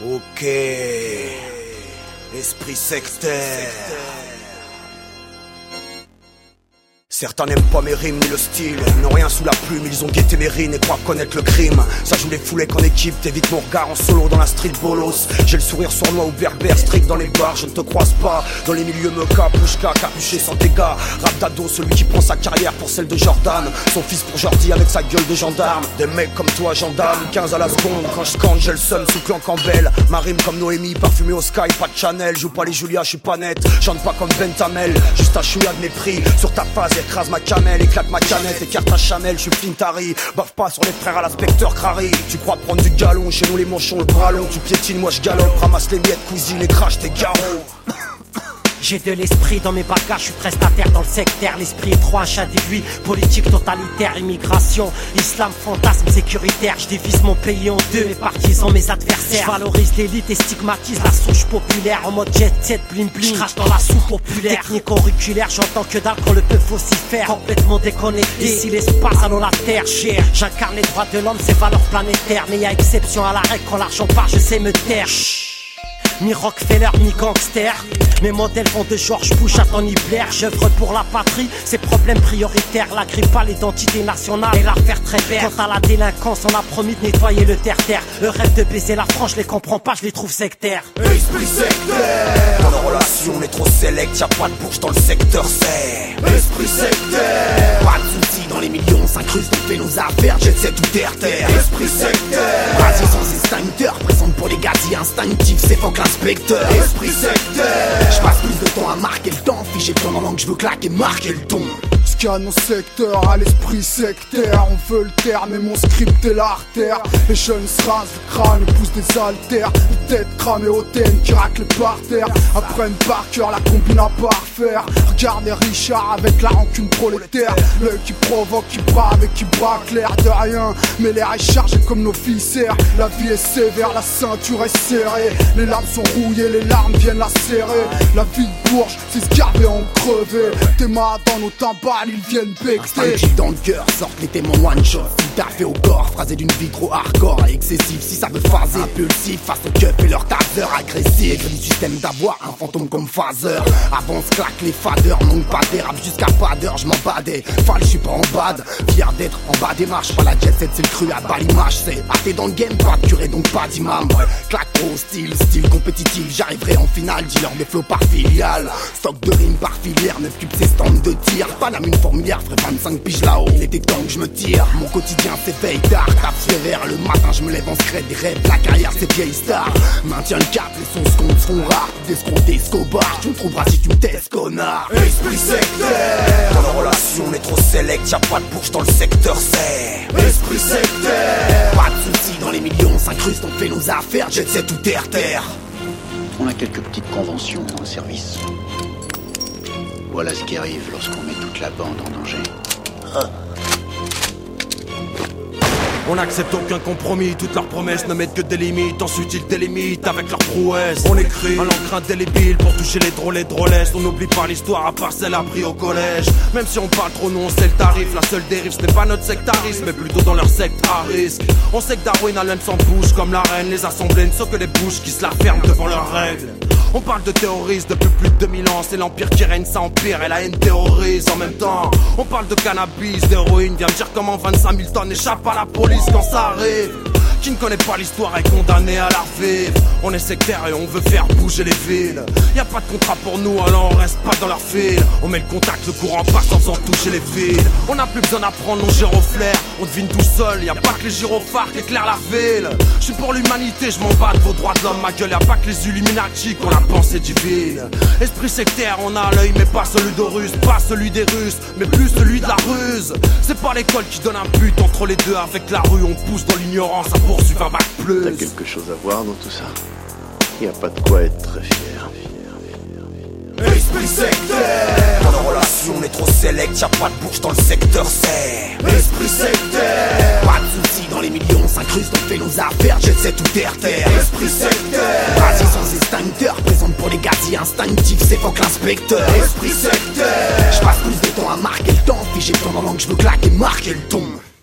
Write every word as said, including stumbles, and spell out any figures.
Ok, esprit sectaire. Certains n'aiment pas mes rimes ni le style, ils n'ont rien sous la plume, ils ont guetté mes rines et croient connaître le crime. Ça joue les foulées qu'en équipe, t'évites mon regard en solo dans la street bolos. J'ai le sourire sournois ou berbère, strict dans les bars, je ne te croise pas. Dans les milieux meca, pushka, capuché sans dégâts. Rap d'ado, celui qui prend sa carrière pour celle de Jordan. Son fils pour Jordi avec sa gueule de gendarme. Des mecs comme toi, gendarme, quinze à la seconde. Quand je scande, j'ai le seum, souffle en Campbell. Ma rime comme Noémie, parfumée au sky, pas de Chanel. Joue pas les Julia, je suis pas net, chante pas comme Bentamel. Juste un chouïa de mépris sur ta face. Écrase ma camelle, éclate ma canette, écarte ta chamelle, je suis Flintari. Baffe pas sur les frères à l'inspecteur Crary. Tu crois prendre du galon, chez nous les manchons, le bras long. Tu piétines, moi je galope, ramasse les miettes, cuisine et crache tes garrots. J'ai de l'esprit dans mes bagages, je suis prestataire dans le sectaire. L'esprit est trop un chat d'aiguille, politique totalitaire, immigration, islam, fantasme sécuritaire. Je divise mon pays en deux, mes partisans, mes adversaires. Je valorise l'élite et stigmatise la souche populaire. En mode jet set, bling bling, je crache dans la soupe populaire. Technique auriculaire, j'entends que dalle quand le peu faut s'y faire. Complètement déconnecté, ici l'espace, allons la terre chère. J'incarne les droits de l'homme, c'est valeurs planétaires. Mais y a exception à la règle, quand l'argent part, je sais me taire. Mi Rockefeller, mi gangster. Mes modèles vont de George Bush à Tony Blair. J'œuvre pour la patrie, ces problèmes prioritaires. La grippe à l'identité nationale et l'affaire très belle. Quant à la délinquance, on a promis de nettoyer le terre-terre. Le rêve de baiser la France, je les comprends pas, je les trouve sectaires. Esprit sectaire. Dans nos relations, on est trop select, y'a pas de bourge dans le secteur, c'est esprit sectaire. Pas de soucis dans les millions, s'incrustent, on fait nos affaires, jet set ou terre-terre. Esprit sectaire. Vas-y sans extincteur, présente pour les gazis instinctifs, c'est fuck l'inspecteur. Esprit sectaire. Je passe plus de temps à marquer le temps, fiché le temps dans langue, je veux claquer, marquer le ton. Scanne mon secteur à l'esprit sectaire. On veut le terme mais mon script est l'artère. Les jeunes se rasent le crâne et poussent des haltères. Les têtes cramées hautaines qui raclent par terre. Apprennent par cœur la combine à parfaire. Regardez Richard avec la rancune prolétaire. L'œil qui provoque, qui brave et qui braque l'air de rien. Mais l'air est chargé comme nos viscères. La vie est sévère, la ceinture est serrée. Les lames sont rouillées, les larmes viennent la serrer. La vie de Bourges, c'est scarvé en crevé. Tes mains dans nos timbales, ils viennent becter. Instinctif dans le cœur, sortent les témoins one shot. Fait au corps, phrasé d'une vie trop hardcore, excessif si ça veut phaser, impulsif face au keuf et leur taser agressif. Aigre du système d'avoir un fantôme comme phaser. Avance, claque les fadeurs, manque pas d'air, jusqu'à pas d'heure, je m'en badais. Fall, je suis pas en bad, fier d'être en bas des marches. Pas la jet set, c'est le cru à bas l'image. C'est athée dans le game, pas de curé, donc pas d'imam. Ouais, claque trop style, style compétitif. J'arriverai en finale, dealer des flots par filiale. Stock de rimes par filière, neuf cubes c'est stand de tir. Pas la mine formulaire, ferait vingt-cinq piges là-haut. Il était temps que je me tire, mon quotidien c'est veille tard, tape sévère. Le matin je me lève en secret, des rêves, la carrière c'est vieille star. Maintiens le cap, les sons se comptent seront rares. D'escrocs, d'escobar, tu me trouveras si tu me testes, connard. Esprit sectaire. Dans nos relations on est trop select, y'a pas de bourge dans le secteur, c'est esprit sectaire. Pas de soucis dans les millions, s'incrustent, on fait nos affaires, jet set ou terre-terre. On a quelques petites conventions dans le service. Voilà ce qui arrive lorsqu'on met toute la bande en danger. Ah. On n'accepte aucun compromis, toutes leurs promesses ne mettent que des limites. Ensuite ils délimitent avec leurs prouesses. On écrit un encre indélébile pour toucher les drôles et drôlesses. On n'oublie pas l'histoire à part celle appris au collège. Même si on parle trop, nous on sait le tarif. La seule dérive ce n'est pas notre sectarisme, mais plutôt dans leur secte à risque. On sait que Darwin a l'âme sans bouche comme la reine. Les assemblées ne sont que des bouches qui se la ferment devant leurs règles. On parle de terroristes depuis plus de deux mille ans. C'est l'empire qui règne, ça empire et la haine terrorise en même temps. On parle de cannabis, d'héroïne. Viens me dire comment vingt-cinq mille tonnes échappent à la police quand ça arrive. Qui ne connaît pas l'histoire est condamné à la revivre. On est sectaire et on veut faire bouger les villes. Y'a pas de contrat pour nous, alors on reste pas dans leur fil. On met le contact, le courant passe sans toucher les villes. On n'a plus besoin d'apprendre, on gère au flair. On devine tout seul, y'a pas que les gyrophares qui éclairent la ville. Je suis pour l'humanité, je m'en bats de vos droits de l'homme. Ma gueule, y'a pas que les Illuminati qui ont la pensée divine. Esprit sectaire, on a l'œil mais pas celui d'Horus. Pas celui des Russes, mais plus celui de la ruse. C'est pas l'école qui donne un but entre les deux. Avec la rue, on pousse dans l'ignorance à poursuivre un bac plus. T'as quelque chose à voir dans tout ça? Y a pas de quoi être très fier. Esprit sectaire. Dans nos relations on est trop select, y'a pas de bourge dans le secteur, c'est esprit sectaire. Pas de soucis dans les millions, s'incrustent, on fait nos affaires, jet set ou terre-terre. Esprit sectaire. Vas-y sans extincteur, présente pour les gazis instinctifs, c'est fuck l'inspecteur. Esprit sectaire. Je passe plus de temps à marquer le temps, fiché le temps dans langue, je veux claquer, marquer le ton.